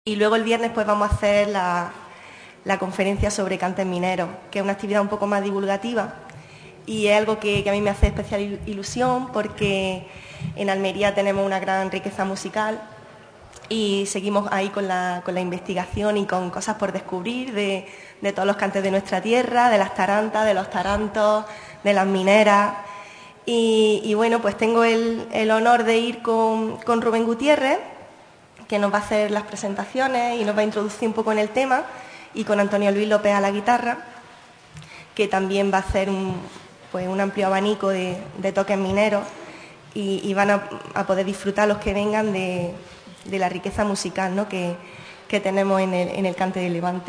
Y luego el viernes pues vamos a hacer la conferencia sobre cantes mineros, que es una actividad un poco más divulgativa y es algo que a mí me hace especial ilusión porque en Almería tenemos una gran riqueza musical y seguimos ahí con la investigación y con cosas por descubrir de todos los cantes de nuestra tierra, de las tarantas, de los tarantos, de las mineras. Y bueno, pues tengo el honor de ir con Rubén Gutiérrez, que nos va a hacer las presentaciones y nos va a introducir un poco en el tema, y con Antonio Luis López a la guitarra, que también va a hacer un amplio abanico de toques mineros y van a poder disfrutar los que vengan de la riqueza musical, ¿no?, que tenemos en el cante de Levante.